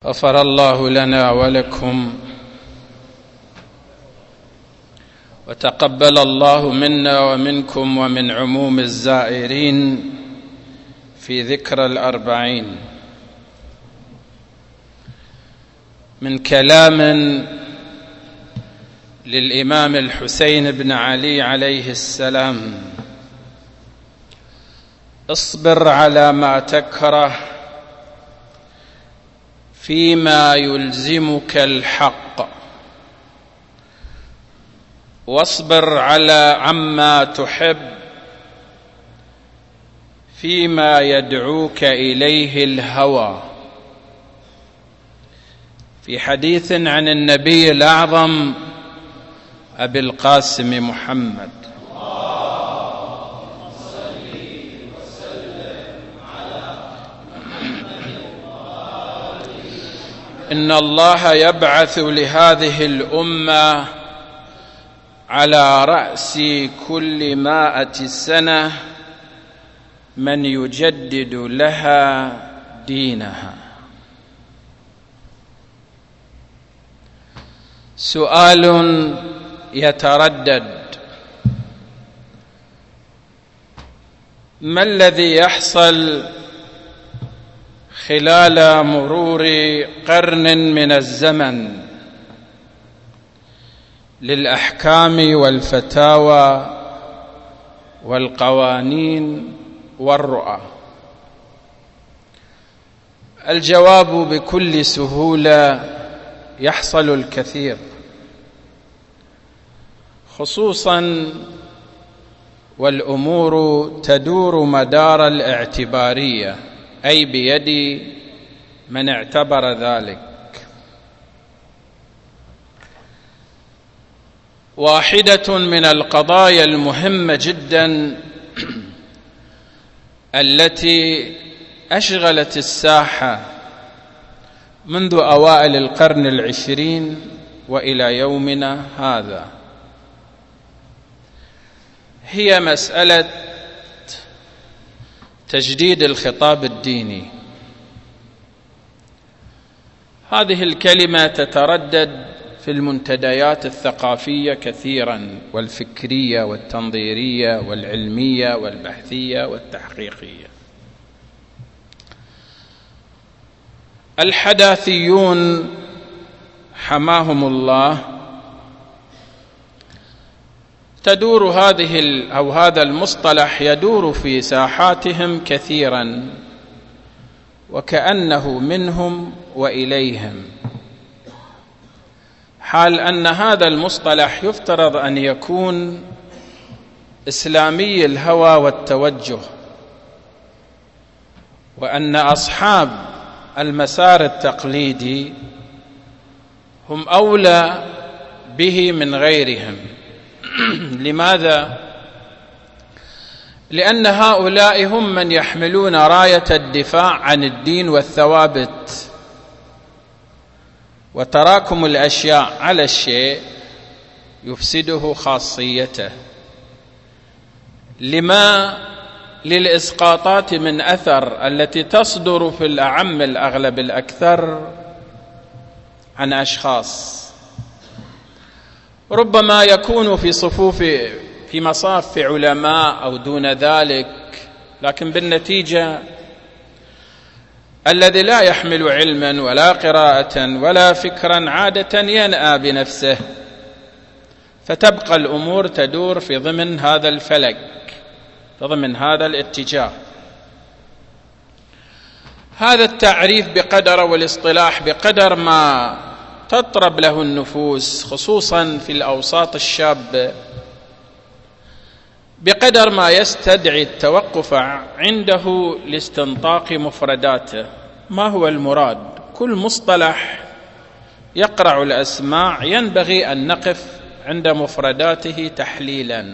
غفر الله لنا ولكم وتقبل الله منا ومنكم ومن عموم الزائرين في ذكرى الأربعين من كلام للإمام الحسين بن علي عليه السلام: اصبر على ما تكره فيما يلزمك الحق، واصبر على عما تحب فيما يدعوك إليه الهوى. في حديث عن النبي الأعظم أبي القاسم محمد: إن الله يبعث لهذه الأمة على رأس كل 100 سنة من يجدد لها دينها. سؤال يتردد: ما الذي يحصل خلال مرور قرن من الزمن للأحكام والفتاوى والقوانين والرؤى؟ الجواب بكل سهولة: يحصل الكثير، خصوصا والأمور تدور مدار الاعتبارية، أي بيد من اعتبر ذلك. واحدة من القضايا المهمة جدا التي أشغلت الساحة منذ أوائل القرن 20 وإلى يومنا هذا هي مسألة تجديد الخطاب الديني. هذه الكلمة تتردد في المنتديات الثقافية كثيرا، والفكرية والتنظيرية والعلمية والبحثية والتحقيقية. الحداثيون حماهم الله تدور هذا المصطلح يدور في ساحاتهم كثيرا، وكأنه منهم وإليهم، حال أن هذا المصطلح يفترض أن يكون إسلامي الهوى والتوجه، وأن أصحاب المسار التقليدي هم أولى به من غيرهم. لماذا؟ لأن هؤلاء هم من يحملون راية الدفاع عن الدين والثوابت، وتراكم الأشياء على الشيء يفسده خاصيته، لما للإسقاطات من أثر التي تصدر في الأعم الأغلب الأكثر عن أشخاص ربما يكون في مصاف علماء أو دون ذلك، لكن بالنتيجة الذي لا يحمل علما ولا قراءة ولا فكرا عادة ينأى بنفسه، فتبقى الأمور تدور في ضمن هذا الفلك، ضمن هذا الاتجاه. هذا التعريف بقدر والاصطلاح بقدر ما تطرب له النفوس، خصوصا في الأوساط الشابة، بقدر ما يستدعي التوقف عنده لاستنطاق مفرداته. ما هو المراد؟ كل مصطلح يقرع الأسماع ينبغي أن نقف عند مفرداته تحليلا،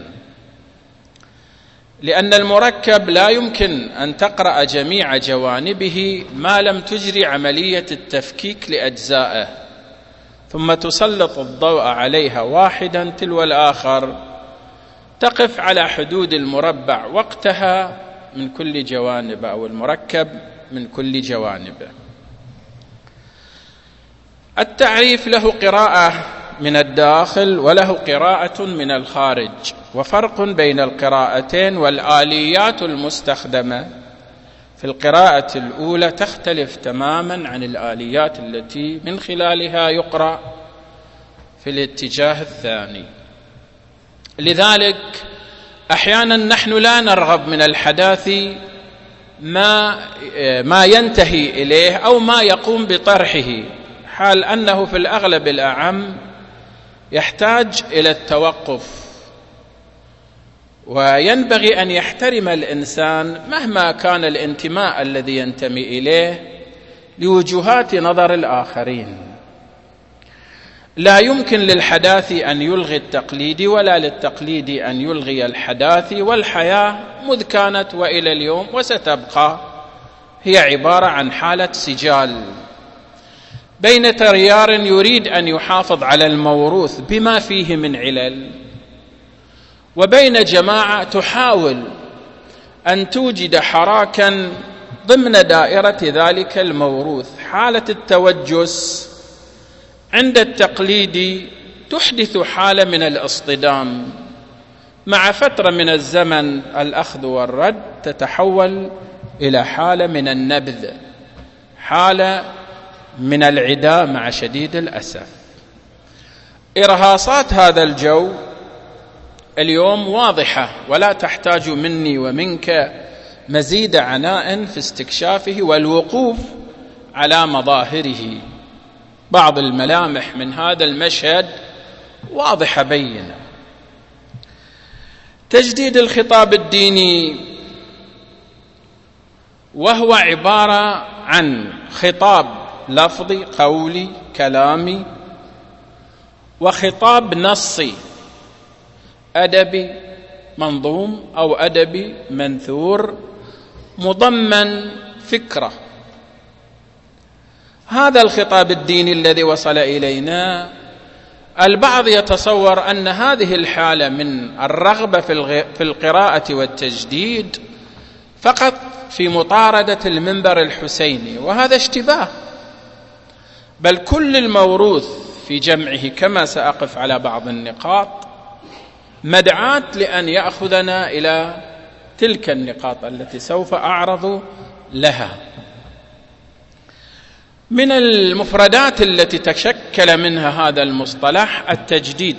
لأن المركب لا يمكن أن تقرأ جميع جوانبه ما لم تجري عملية التفكيك لأجزائه ثم تسلط الضوء عليها واحدا تلو الآخر، تقف على حدود المربع وقتها من كل جوانب، أو المركب من كل جوانبه. التعريف له قراءة من الداخل وله قراءة من الخارج، وفرق بين القراءتين والآليات المستخدمة في القراءة الأولى تختلف تماما عن الآليات التي من خلالها يقرأ في الاتجاه الثاني. لذلك أحيانا نحن لا نرغب من الحداث ما ينتهي إليه أو ما يقوم بطرحه، حال أنه في الأغلب الأعم يحتاج إلى التوقف، وينبغي أن يحترم الإنسان مهما كان الانتماء الذي ينتمي إليه لوجهات نظر الآخرين. لا يمكن للحداث أن يلغي التقليد ولا للتقليد أن يلغي الحداث، والحياة مذ كانت وإلى اليوم وستبقى هي عبارة عن حالة سجال بين تيار يريد أن يحافظ على الموروث بما فيه من علل، وبين جماعة تحاول أن توجد حراكا ضمن دائرة ذلك الموروث. حالة التوجس عند التقليد تحدث حالة من الاصطدام، مع فترة من الزمن الأخذ والرد تتحول إلى حالة من النبذ، حالة من العداء مع شديد الأسف. إرهاصات هذا الجو اليوم واضحة ولا تحتاج مني ومنك مزيد عناء في استكشافه والوقوف على مظاهره. بعض الملامح من هذا المشهد واضحة بينة. تجديد الخطاب الديني وهو عبارة عن خطاب لفظي قولي كلامي، وخطاب نصي أدبي منظوم أو أدبي منثور مضمن فكرة. هذا الخطاب الديني الذي وصل إلينا، البعض يتصور أن هذه الحالة من الرغبة في القراءة والتجديد فقط في مطاردة المنبر الحسيني، وهذا اشتباه، بل كل الموروث في جمعه كما سأقف على بعض النقاط مدعاة لأن يأخذنا إلى تلك النقاط التي سوف أعرض لها. من المفردات التي تشكل منها هذا المصطلح التجديد.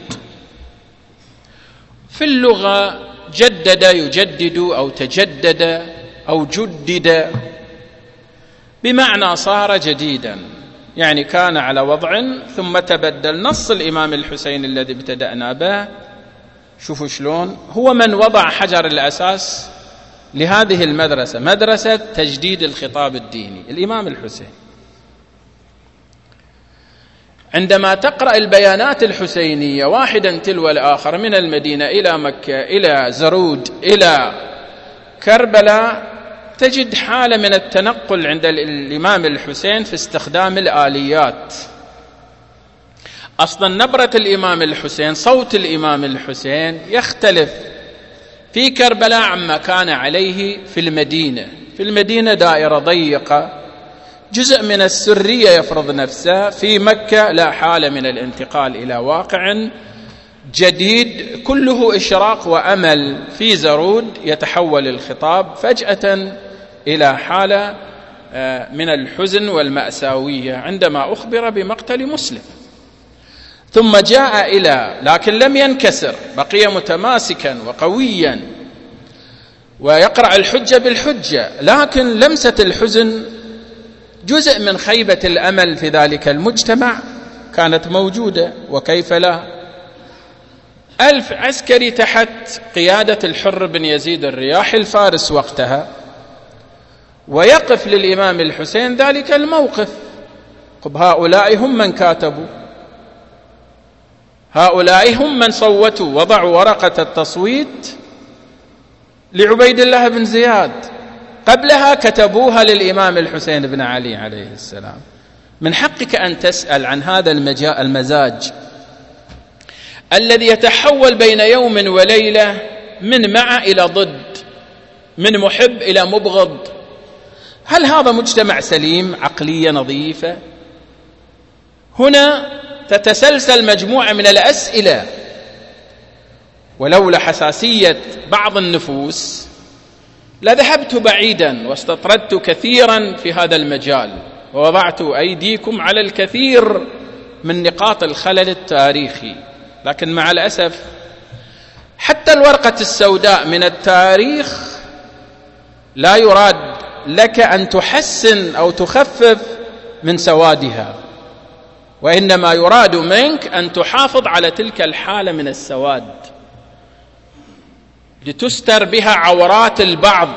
في اللغة جدد يجدد أو تجدد أو جدد بمعنى صار جديدا، يعني كان على وضع ثم تبدل. نص الإمام الحسين الذي ابتدأنا به، شوفوا شلون هو من وضع حجر الأساس لهذه المدرسة، مدرسة تجديد الخطاب الديني، الإمام الحسين. عندما تقرأ البيانات الحسينية واحدا تلو الآخر من المدينة إلى مكة إلى زرود إلى كربلاء، تجد حالة من التنقل عند الإمام الحسين في استخدام الآليات. أصلا نبرة الإمام الحسين، صوت الإمام الحسين يختلف في كربلاء عما كان عليه في المدينة. في المدينة دائرة ضيقة، جزء من السرية يفرض نفسه. في مكة لا، حالة من الانتقال إلى واقع جديد كله إشراق وأمل. في زرود يتحول الخطاب فجأة إلى حالة من الحزن والمأساوية عندما أخبر بمقتل مسلم، ثم جاء إلى، لكن لم ينكسر، بقي متماسكا وقويا ويقرأ الحجة بالحجة، لكن لمسة الحزن جزء من خيبة الأمل في ذلك المجتمع كانت موجودة. وكيف لا؟ 1000 عسكري تحت قيادة الحر بن يزيد الرياحي الفارس وقتها، ويقف للإمام الحسين ذلك الموقف. طب هؤلاء هم من كاتبوا، هؤلاء هم من صوتوا، وضعوا ورقة التصويت لعبيد الله بن زياد، قبلها كتبوها للإمام الحسين بن علي عليه السلام. من حقك أن تسأل عن هذا المزاج الذي يتحول بين يوم وليلة من مع إلى ضد، من محب إلى مبغض. هل هذا مجتمع سليم، عقلية نظيفة؟ هنا تتسلسل مجموعة من الأسئلة، ولولا حساسية بعض النفوس لذهبت بعيدا واستطردت كثيرا في هذا المجال ووضعت أيديكم على الكثير من نقاط الخلل التاريخي، لكن مع الأسف حتى الورقة السوداء من التاريخ لا يراد لك أن تحسن أو تخفف من سوادها، وإنما يراد منك أن تحافظ على تلك الحالة من السواد لتستر بها عورات البعض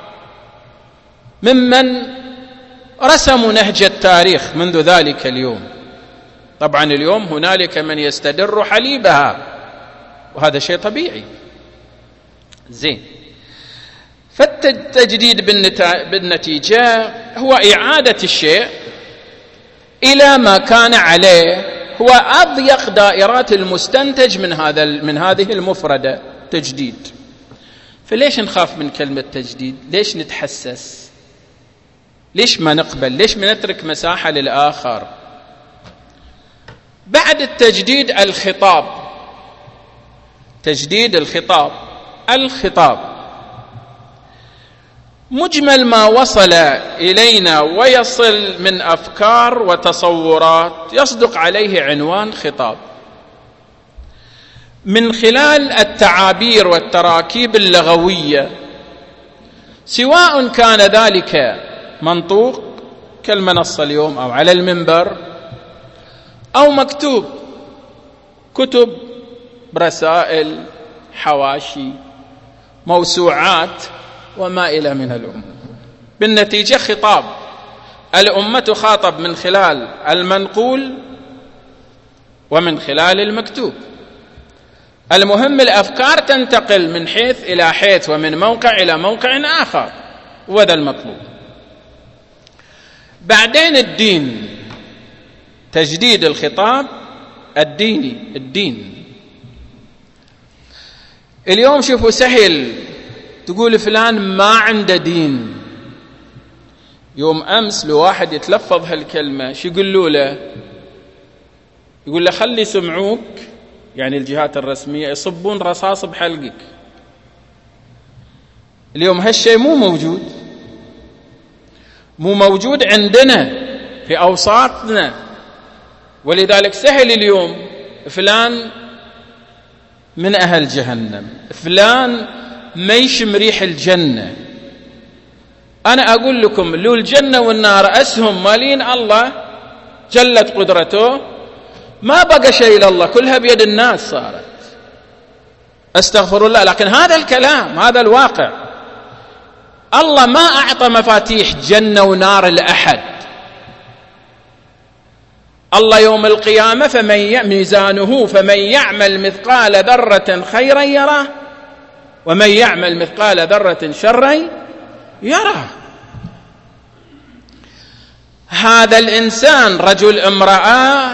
ممن رسموا نهج التاريخ منذ ذلك اليوم. طبعا اليوم هنالك من يستدر حليبها، وهذا شيء طبيعي. زين، فالتجديد بالنتيجة هو إعادة الشيء إلى ما كان عليه، هو أضيق دائرات المستنتج من هذه المفردة تجديد. فليش نخاف من كلمة تجديد؟ ليش نتحسس؟ ليش ما نقبل؟ ليش ما نترك مساحة للآخر؟ بعد التجديد الخطاب، تجديد الخطاب. مجمل ما وصل إلينا ويصل من أفكار وتصورات يصدق عليه عنوان خطاب، من خلال التعابير والتراكيب اللغوية، سواء كان ذلك منطوق كالمنصة اليوم أو على المنبر، أو مكتوب كتب، رسائل، حواشي، موسوعات وما إلى من الأمور. بالنتيجة خطاب، الأمة تخاطب من خلال المنقول ومن خلال المكتوب. المهم الأفكار تنتقل من حيث إلى حيث ومن موقع إلى موقع آخر، وهذا المطلوب. بعدين الدين، تجديد الخطاب الديني. الدين اليوم شوفوا سهل تقول فلان ما عنده دين. يوم أمس لواحد يتلفظ هالكلمة شو يقولوا له؟ يقول له خلي يسمعوك، يعني الجهات الرسمية يصبون رصاص بحلقك. اليوم هالشيء مو موجود عندنا في أوساطنا، ولذلك سهل اليوم فلان من أهل جهنم، فلان ما يشم ريح الجنة. أنا أقول لكم لو الجنة والنار أسهم مالين الله جلت قدرته ما بقى شيء لله، كلها بيد الناس صارت. أستغفر الله، لكن هذا الكلام، هذا الواقع. الله ما أعطى مفاتيح جنة ونار لأحد. الله يوم القيامة ميزانه فمن يعمل مثقال ذرة خيرا يراه ومن يعمل مثقال ذرة شرا يراه. هذا الإنسان رجل امرأة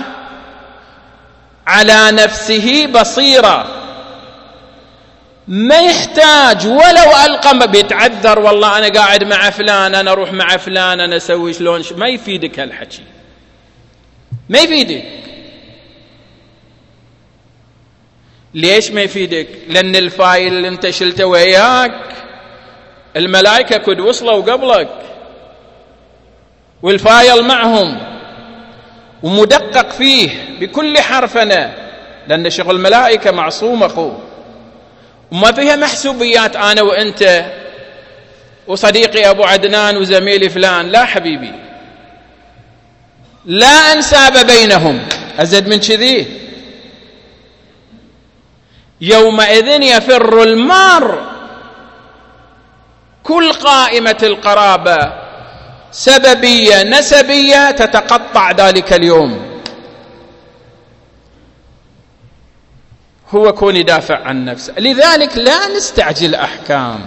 على نفسه بصيرة، ما يحتاج ولو ألقى بيتعذر، والله أنا قاعد مع فلان، أنا أروح مع فلان، أنا أسوي شلون، ما يفيدك هالحكي، ما يفيدك. ليش ما يفيدك؟ لأن الفايل اللي انت شلته وياك الملائكة كد وصلوا قبلك والفايل معهم ومدقق فيه بكل حرفنا، لأن شغل الملائكة معصوم أخوه، وما فيها محسوبيات أنا وأنت وصديقي أبو عدنان وزميلي فلان. لا حبيبي، لا أنساب بينهم. أزد من كذي، يومئذ يفر المار، كل قائمة القرابة سببية نسبية تتقطع ذلك اليوم. هو كون يدافع عن نفسه. لذلك لا نستعجل أحكام.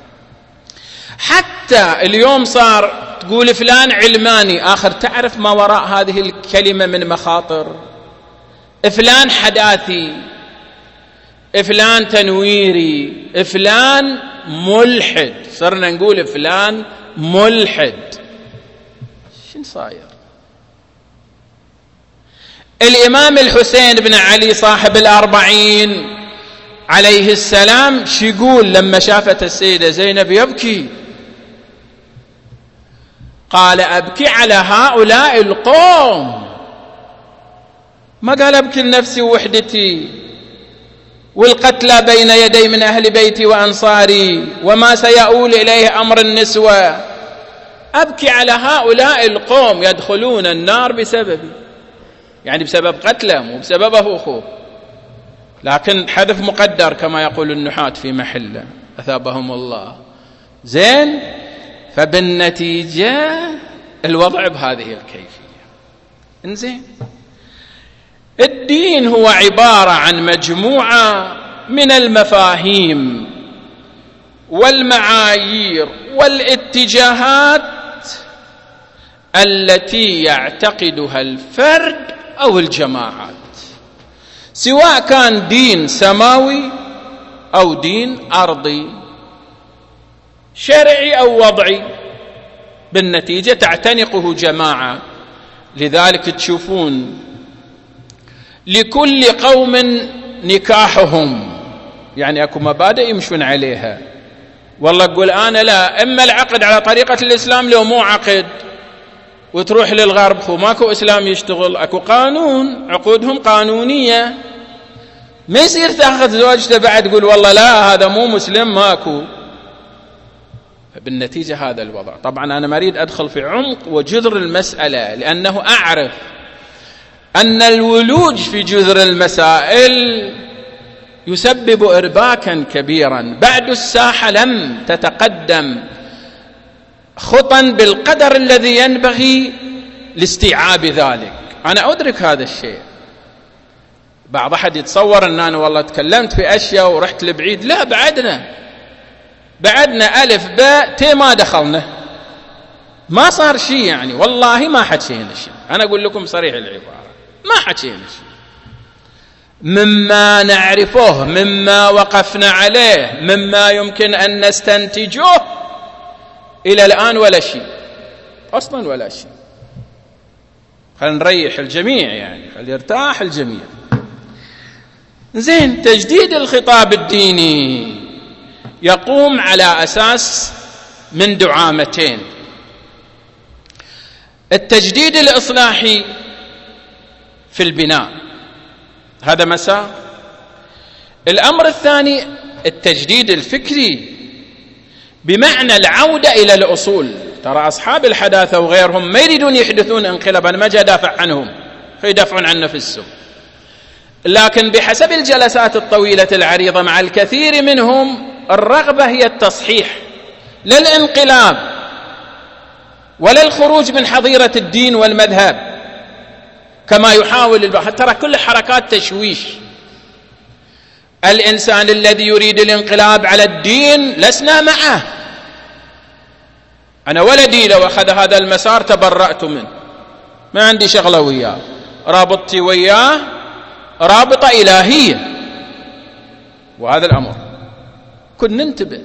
حتى اليوم صار تقول فلان علماني، آخر تعرف ما وراء هذه الكلمة من مخاطر. فلان حداثي، فلان تنويري، فلان ملحد. صرنا نقول فلان ملحد. شن صاير؟ الإمام الحسين بن علي صاحب الأربعين عليه السلام شو يقول لما شافت السيدة زينب يبكي؟ قال أبكي على هؤلاء القوم، ما قال أبكي لنفسي ووحدتي والقتلى بين يدي من أهل بيتي وأنصاري وما سيؤول إليه أمر النسوة، أبكي على هؤلاء القوم يدخلون النار بسببي، يعني بسبب قتله مو بسببه أخوه، لكن حذف مقدر كما يقول النحاة في محله أثابهم الله. زين، فبالنتيجة الوضع بهذه الكيفية. انزين، الدين هو عبارة عن مجموعة من المفاهيم والمعايير والاتجاهات التي يعتقدها الفرد أو الجماعات، سواء كان دين سماوي أو دين أرضي، شرعي أو وضعي، بالنتيجة تعتنقه جماعة. لذلك تشوفون لكل قوم نكاحهم، يعني أكو مبادئ يمشون عليها. والله تقول أنا لا، إما العقد على طريقة الإسلام لو مو عقد، وتروح للغرب خو ماكو إسلام يشتغل، أكو قانون، عقودهم قانونية، ما يصير تأخذ زوجته بعد تقول والله لا هذا مو مسلم ماكو. بالنتيجة هذا الوضع. طبعا أنا ما أريد أدخل في عمق وجذر المسألة، لأنه أعرف أن الولوج في جذر المسائل يسبب إرباكا كبيرا. بعد الساحة لم تتقدم خطا بالقدر الذي ينبغي لاستيعاب ذلك. أنا أدرك هذا الشيء. بعض أحد يتصور أن أنا والله تكلمت في أشياء ورحت لبعيد، لا، بعدنا ألف باء ت ما دخلنا، ما صار شيء، يعني والله ما حكينا شيء. أنا أقول لكم صريح العبارة، ما حكينا شيء مما نعرفه، مما وقفنا عليه، مما يمكن أن نستنتجه إلى الآن ولا شيء أصلا، ولا شيء. خلينا نريح الجميع، يعني خلي يرتاح الجميع. زين، تجديد الخطاب الديني يقوم على أساس من دعامتين: التجديد الإصلاحي في البناء، هذا مسار. الأمر الثاني التجديد الفكري، بمعنى العودة إلى الأصول. ترى أصحاب الحداثة وغيرهم ما يريدون يحدثون انقلابا، ما جاء دافع عنهم، يدافعون عن نفسهم، لكن بحسب الجلسات الطويلة العريضة مع الكثير منهم الرغبة هي التصحيح، لا الانقلاب ولا الخروج من حظيرة الدين والمذهب كما يحاول البعض. ترى كل حركات تشويش. الإنسان الذي يريد الانقلاب على الدين لسنا معه. أنا ولدي لو أخذ هذا المسار تبرأت منه، ما عندي شغلة وياه، رابطتي وياه رابطة إلهية. وهذا الأمر كنا ننتبه.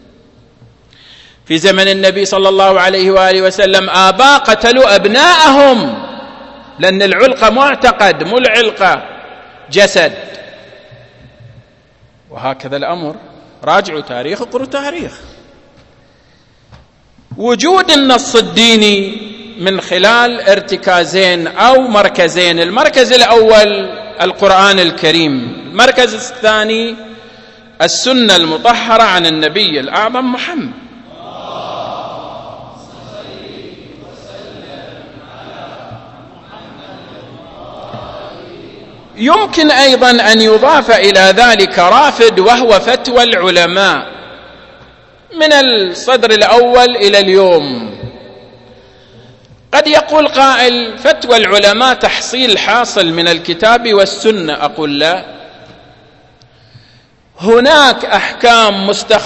في زمن النبي صلى الله عليه وآله وسلم آباء قتلوا أبناءهم، لأن العلقة معتقد، مو العلقة جسد. وهكذا الأمر. راجعوا تاريخ، اقروا تاريخ. وجود النص الديني من خلال ارتكازين أو مركزين: المركز الأول القرآن الكريم، المركز الثاني السنة المطهرة عن النبي الأعظم محمد. يمكن أيضا أن يضاف إلى ذلك رافد، وهو فتوى العلماء من الصدر الأول إلى اليوم. قد يقول قائل: فتوى العلماء تحصيل حاصل من الكتاب والسنة. أقول لا، هناك أحكام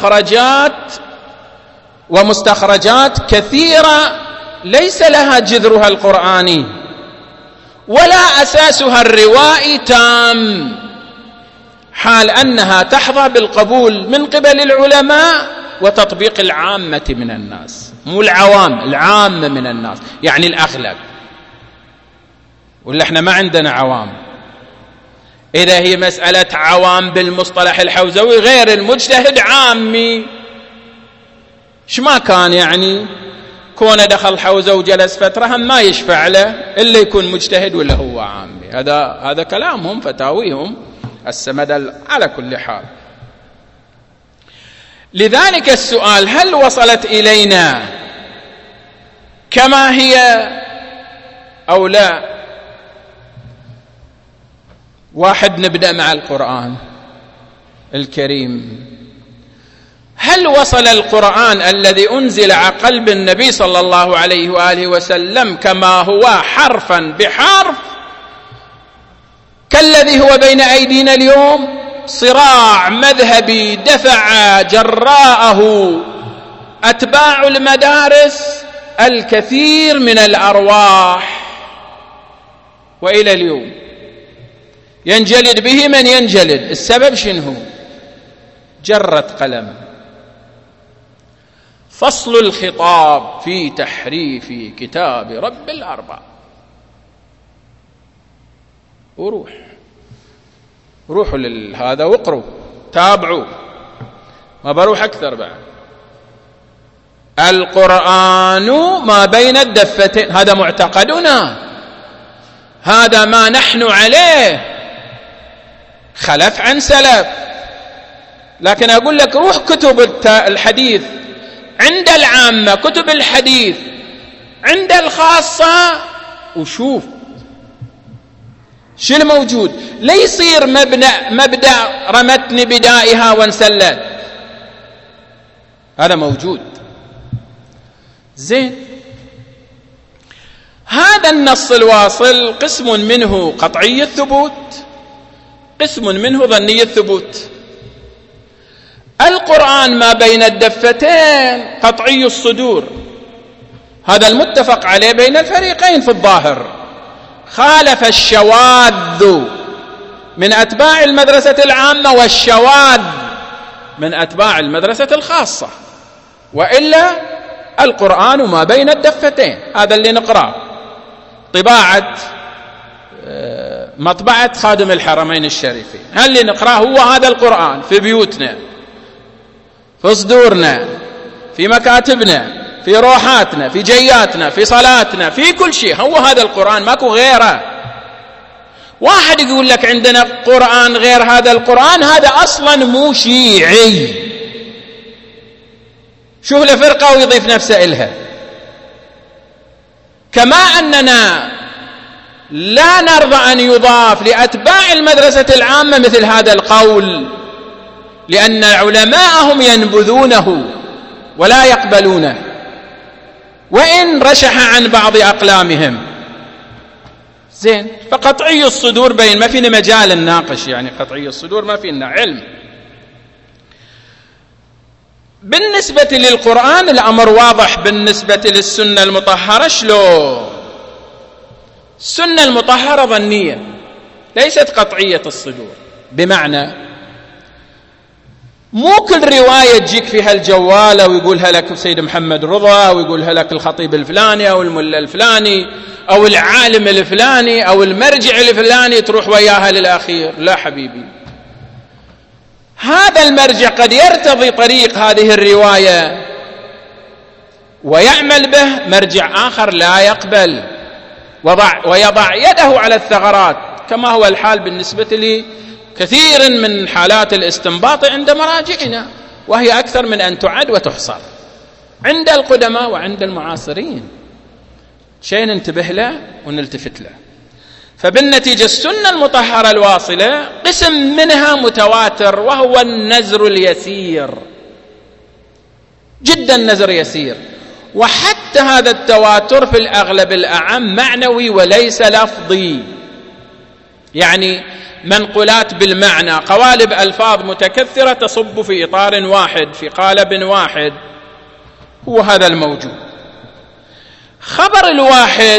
مستخرجات كثيرة ليس لها جذرها القرآني ولا أساسها الروائي تام، حال أنها تحظى بالقبول من قبل العلماء وتطبيق العامة من الناس، مو العوام، العامة من الناس، يعني الأغلب. ولا احنا ما عندنا عوام؟ إذا هي مسألة عوام بالمصطلح الحوزوي غير المجتهد عامي، ما كان يعني كونه دخل حوزة وجلس فترة هم ما يشفع له إلا يكون مجتهد ولا هو عامي. هذا كلامهم، فتاويهم السمد على كل حال. لذلك السؤال: هل وصلت إلينا كما هي أو لا؟ واحد، نبدأ مع القرآن الكريم. هل وصل القرآن الذي أنزل على قلب النبي صلى الله عليه وآله وسلم كما هو حرفا بحرف كالذي هو بين أيدينا اليوم؟ صراع مذهبي دفع جراءه أتباع المدارس الكثير من الأرواح، وإلى اليوم ينجلد به من ينجلد. السبب شنو؟ جرة قلم. فصل الخطاب في تحريف كتاب رب الأرباب. روحوا لهذا واقروا تابعوا، ما بروح أكثر بعد. القرآن ما بين الدفتين، هذا معتقدنا، هذا ما نحن عليه، خلف عن سلف. لكن أقول لك روح كتب الحديث عند العامة، كتب الحديث عند الخاصة، وشوف شو الموجود. لا يصير مبدأ رمتني بدائها وانسلت، هذا موجود. زين، هذا النص الواصل قسم منه قطعي الثبوت، قسم منه ظني الثبوت. القرآن ما بين الدفتين قطعي الصدور، هذا المتفق عليه بين الفريقين في الظاهر. خالف الشواذ من أتباع المدرسة العامة والشواذ من أتباع المدرسة الخاصة، وإلا القرآن ما بين الدفتين. هذا اللي نقرأ طباعة مطبعة خادم الحرمين الشريفين، هل اللي نقرأه هو هذا القرآن في بيوتنا، في صدورنا، في مكاتبنا، في روحاتنا، في جياتنا، في صلاتنا، في كل شيء، هو هذا القرآن، ماكو غيره. واحد يقول لك عندنا قرآن غير هذا القرآن، هذا أصلا مو شيعي، شوف له فرقة ويضيف نفسه إلها. كما أننا لا نرضى أن يضاف لأتباع المدرسة العامة مثل هذا القول، لأن علماءهم ينبذونه ولا يقبلونه، وإن رشح عن بعض أقلامهم. زين، فقطعي الصدور بين، ما فينا مجال الناقش، يعني قطعي الصدور ما فينا علم. بالنسبة للقرآن الأمر واضح. بالنسبة للسنة المطهرة شلون؟ السنة المطهرة ظنية ليست قطعية الصدور، بمعنى مو كل رواية تجيك فيها الجوالة ويقولها لك سيد محمد رضا، ويقولها لك الخطيب الفلاني أو الملا الفلاني أو العالم الفلاني أو المرجع الفلاني تروح وياها للأخير. لا حبيبي، هذا المرجع قد يرتضي طريق هذه الرواية ويعمل به، مرجع آخر لا يقبل ويضع يده على الثغرات، كما هو الحال بالنسبة لكثير من حالات الاستنباط عند مراجعنا، وهي أكثر من أن تعد وتحصر عند القدماء وعند المعاصرين. شيء ننتبه له ونلتفت له. فبالنتيجة السنة المطهرة الواصلة قسم منها متواتر، وهو النزر اليسير جدا، نزر يسير. وحتى هذا التواتر في الأغلب الأعم معنوي وليس لفظي، يعني منقولات بالمعنى، قوالب ألفاظ متكثرة تصب في إطار واحد، في قالب واحد، هو هذا الموجود. خبر الواحد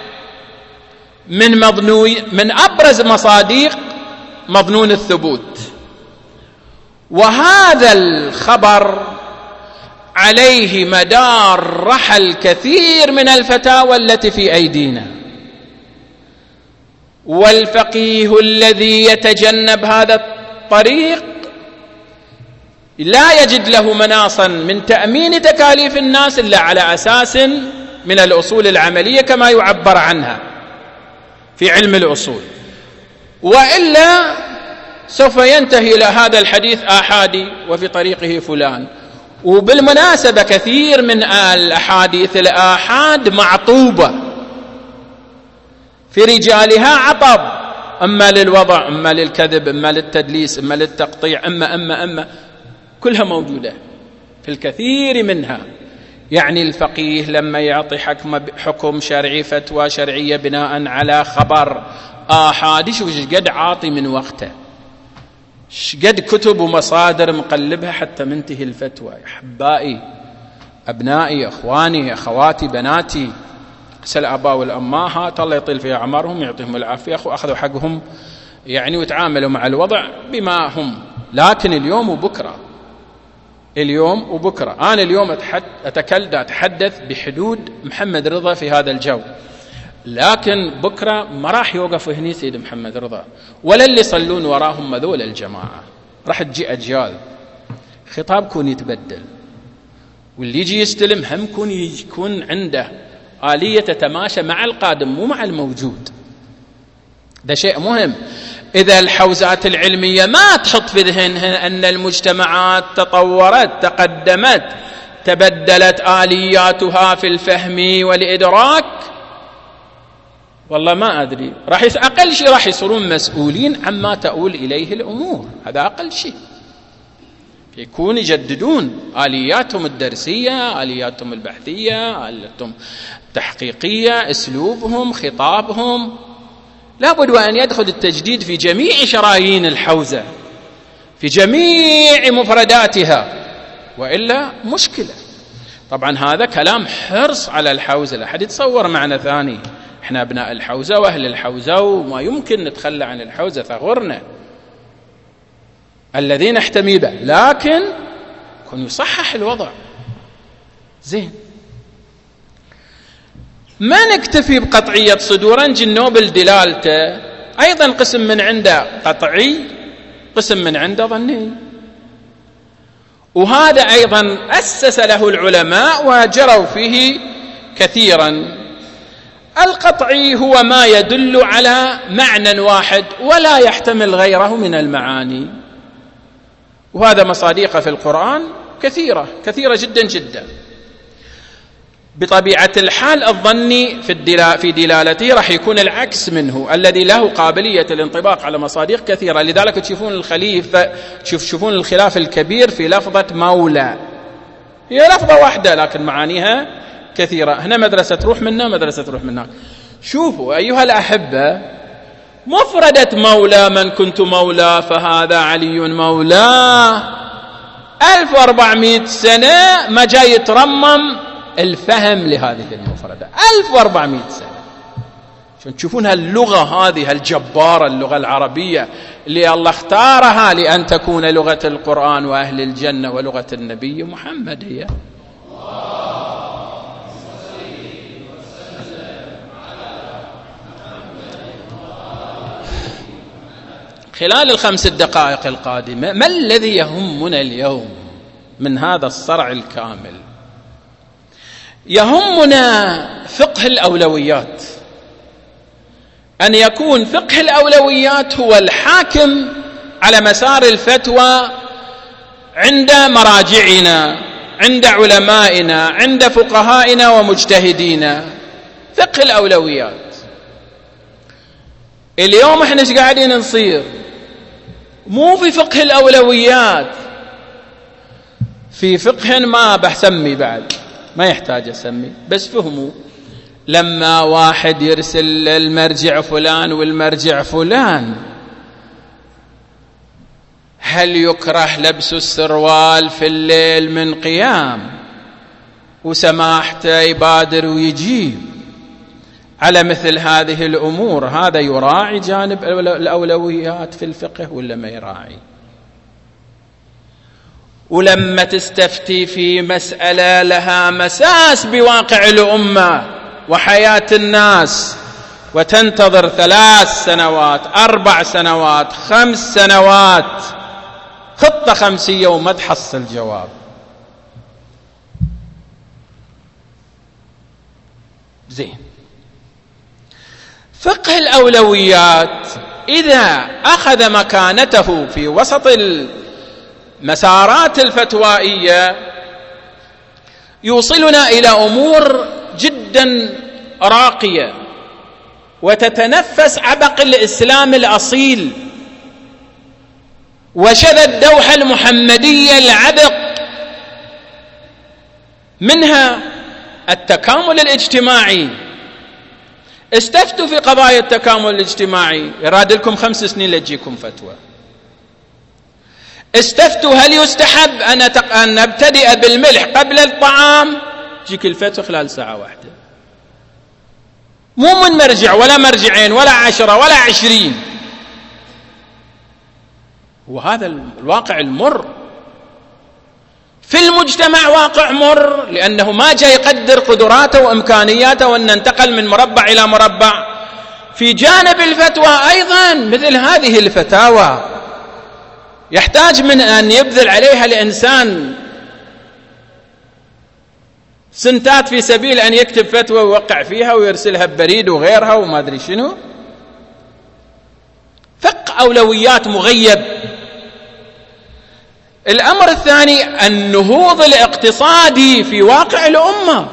من أبرز مصادق مظنون الثبوت، وهذا الخبر عليه مدار، رحل كثير من الفتاوى التي في أيدينا. والفقيه الذي يتجنب هذا الطريق لا يجد له مناصا من تأمين تكاليف الناس إلا على أساس من الأصول العملية كما يعبر عنها في علم الأصول، وإلا سوف ينتهي إلى هذا الحديث آحادي وفي طريقه فلان. وبالمناسبة كثير من الأحاديث الآحاد معطوبة في رجالها عطب، أما للوضع، أما للكذب، أما للتدليس، أما للتقطيع، أما كلها موجودة في الكثير منها. يعني الفقيه لما يعطي حكم شرعي، فتوى شرعية بناء على خبر آحادي، شوف قد عاطي من وقته، قد كتب ومصادر مقلبها حتى منتهي الفتوى. أحبائي، أبنائي، أخواني، أخواتي، بناتي، سل الآباء والأمهات الله يطيل في أعمارهم يعطيهم العافية، أخذوا حقهم يعني وتعاملوا مع الوضع بما هم. لكن اليوم وبكرة، اليوم وبكرة. أنا اليوم أتحدث بحدود محمد رضا في هذا الجو، لكن بكرة ما راح يوقف هني سيد محمد رضا ولا اللي يصلون وراهم هذول الجماعة. راح تجي أجيال خطابكم يتبدل، واللي يجي يستلم هم يكون عنده آلية تتماشى مع القادم مو مع الموجود. ده شيء مهم. إذا الحوزات العلمية ما تحط في ذهنها أن المجتمعات تطورت، تقدمت، تبدلت آلياتها في الفهم والإدراك، والله ما أدري، أقل شيء راح يصيرون مسؤولين عما تؤول إليه الأمور. هذا أقل شيء. يكون يجددون آلياتهم الدرسية، آلياتهم البحثية، آلياتهم التحقيقية، أسلوبهم، خطابهم. لابد وأن يدخل التجديد في جميع شرايين الحوزة، في جميع مفرداتها، وإلا مشكلة. طبعا هذا كلام حرص على الحوزة، لا أحد يتصور معنى ثاني. احنا أبناء الحوزة وأهل الحوزة وما يمكن نتخلى عن الحوزة، ثغرنا الذين نحتمي به، لكن كن يصحح الوضع زين. ما نكتفي بقطعية صدورا جنوبل دلالته، أيضا قسم من عنده قطعي، قسم من عنده ظني، وهذا أيضا أسس له العلماء وجروا فيه كثيرا. القطعي هو ما يدل على معنى واحد ولا يحتمل غيره من المعاني، وهذا مصادقه في القرآن كثيرة جدا جدا. بطبيعة الحال الظني في دلالته راح يكون العكس منه، الذي له قابلية الانطباق على مصادق كثيرة. لذلك تشوفون الخلاف الكبير في لفظة مولى، هي لفظة واحدة لكن معانيها كثيرة. هنا مدرسة تروح منا، مدرسة تروح منا. شوفوا أيها الأحبة، مفردة مولى، من كنت مولى فهذا علي مولاه، 1400 سنة ما جاي يترمم الفهم لهذه المفردة. 1400 سنة عشان تشوفون هاللغة هذه الجبارة، اللغة العربية اللي الله اختارها لأن تكون لغة القرآن وأهل الجنة ولغة النبي محمد. هي خلال ال5 دقائق القادمة ما الذي يهمنا اليوم من هذا الصرع الكامل؟ يهمنا فقه الأولويات، أن يكون فقه الأولويات هو الحاكم على مسار الفتوى عند مراجعنا، عند علمائنا، عند فقهائنا ومجتهدينا. فقه الأولويات. اليوم احنا ايش قاعدين نصير؟ مو في فقه الأولويات، في فقه ما بسمي بعد، ما يحتاج أسمي، بس فهموا. لما واحد يرسل المرجع فلان والمرجع فلان، هل يكره لبس السروال في الليل من قيام وسماحته يبادر ويجيب على مثل هذه الأمور؟ هذا يراعي جانب الأولويات في الفقه ولا ما يراعي؟ ولما تستفتي في مسألة لها مساس بواقع الأمة وحياة الناس، وتنتظر 3 سنوات 4 سنوات 5 سنوات خطة 5 وما تحصل جواب. زين، فقه الأولويات إذا أخذ مكانته في وسط المسارات الفتوائية يوصلنا إلى أمور جدا راقية وتتنفس عبق الإسلام الأصيل وشذا الدوحة المحمدية العبق، منها التكامل الاجتماعي. استفتوا في قضايا التكامل الاجتماعي، يراد لكم 5 سنين لتجيكم فتوى. استفتوا هل يستحب أن نبتدئ بالملح قبل الطعام، تجيك الفتوى خلال ساعة واحدة، مو من مرجع ولا مرجعين ولا 10 ولا 20. وهذا الواقع المر في المجتمع، واقع مر، لأنه ما جاء يقدر قدراته وإمكانياته وأن ننتقل من مربع إلى مربع. في جانب الفتوى أيضا مثل هذه الفتاوى يحتاج من أن يبذل عليها الإنسان سنتات في سبيل أن يكتب فتوى ويوقع فيها ويرسلها ببريد وغيرها وما أدري شنو. فقه أولويات مغيب. الأمر الثاني النهوض الاقتصادي في واقع الأمة.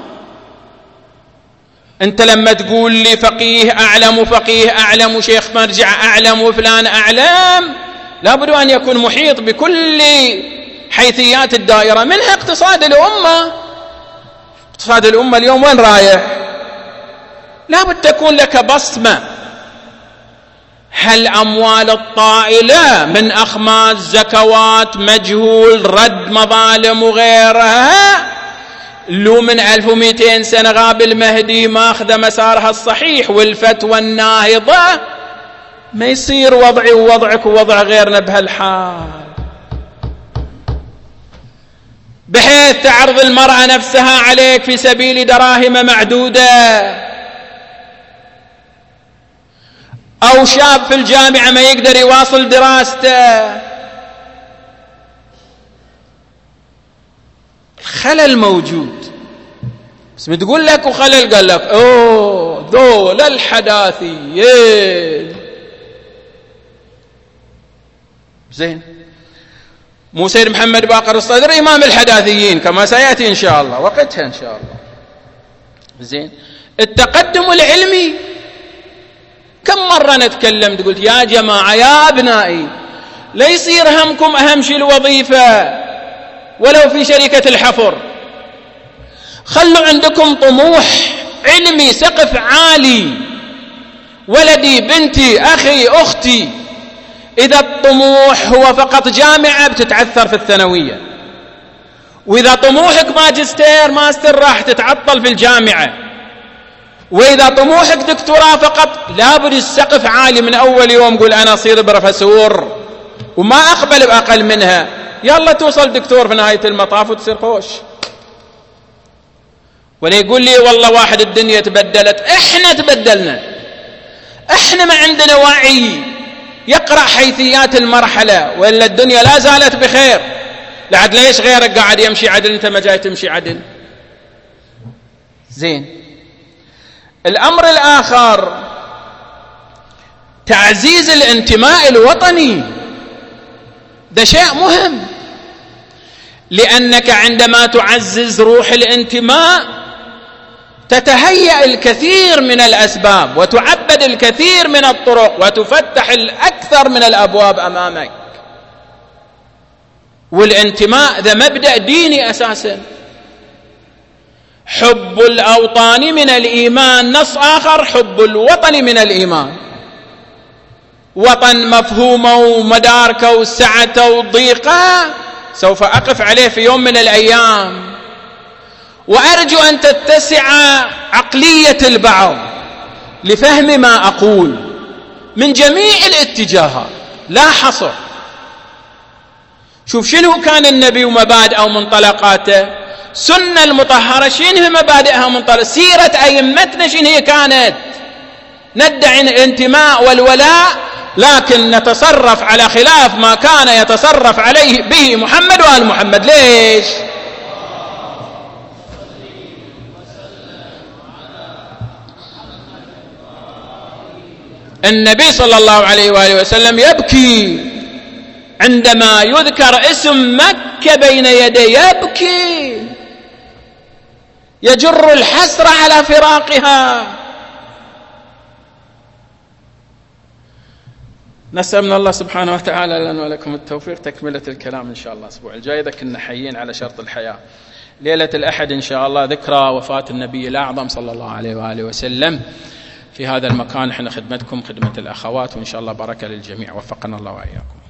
أنت لما تقول لي فقيه أعلم وشيخ مرجع أعلم وفلان أعلم، لابد أن يكون محيط بكل حيثيات الدائرة، منها اقتصاد الأمة. اقتصاد الأمة اليوم وين رايح؟ لابد تكون لك بصمة. هل أموال الطائلة من أخماس زكوات مجهول رد مظالم وغيرها لو من 1200 سنة غاب المهدي ماخذ مسارها الصحيح والفتوى الناهضة، ما يصير وضعي ووضعك ووضع غيرنا بهالحال، بحيث تعرض المرأة نفسها عليك في سبيل دراهم معدودة، أو شاب في الجامعة ما يقدر يواصل دراسته. الخلل موجود، بس بتقول لك وخلل قال لك أوه ذول الحداثيين. زين، مو سيد محمد باقر الصدر إمام الحداثيين كما سيأتي إن شاء الله وقتها إن شاء الله. زين، التقدم العلمي كم مرة نتكلم قلت يا جماعة يا أبنائي لا يصير همكم أهم شيء الوظيفة ولو في شركة الحفر، خلوا عندكم طموح علمي سقف عالي. ولدي بنتي أخي أختي، إذا الطموح هو فقط جامعة بتتعثر في الثانوية، وإذا طموحك ماجستير ماستر راح تتعطل في الجامعة، وإذا طموحك دكتوراه فقط لابد السقف عالي من أول يوم. قول أنا أصير بروفيسور وما أقبل بأقل منها، يلا توصل دكتور في نهاية المطاف وتصير خوش. ولا يقول لي والله واحد الدنيا تبدلت. إحنا تبدلنا، إحنا ما عندنا وعي يقرأ حيثيات المرحلة، وإلا الدنيا لا زالت بخير. لعد ليش غيرك قاعد يمشي عدل أنت ما جاي تمشي عدل؟ زين، الأمر الآخر تعزيز الانتماء الوطني، ده شيء مهم، لأنك عندما تعزز روح الانتماء تتهيأ الكثير من الأسباب وتعبد الكثير من الطرق وتفتح الأكثر من الأبواب أمامك. والانتماء ذا مبدأ ديني أساسا. حب الأوطان من الإيمان، نص آخر حب الوطن من الإيمان. وطن مفهومه ومداركه وسعته وضيقه سوف أقف عليه في يوم من الأيام، وأرجو أن تتسع عقلية البعض لفهم ما أقول من جميع الاتجاهات لا حصر. شوف شنو كان النبي ومبادئه ومنطلقاته، سنة المطهرة شنو مبادئها ومنطلقاتها، سيرة أئمتنا شنو هي كانت. ندعي الانتماء والولاء لكن نتصرف على خلاف ما كان يتصرف عليه به محمد وآل محمد. ليش؟ النبي صلى الله عليه وآله وسلم يبكي عندما يذكر اسم مكة بين يديه، يبكي يجر الحسرة على فراقها. نسأل من الله سبحانه وتعالى لنا ولكم التوفيق. تكملة الكلام إن شاء الله الأسبوع الجاي. إذا كنا حيين على شرط الحياة. ليلة الأحد إن شاء الله ذكرى وفاة النبي الأعظم صلى الله عليه وآله وسلم. في هذا المكان احنا خدمتكم خدمة الأخوات، وإن شاء الله بركة للجميع. وفقنا الله وإياكم.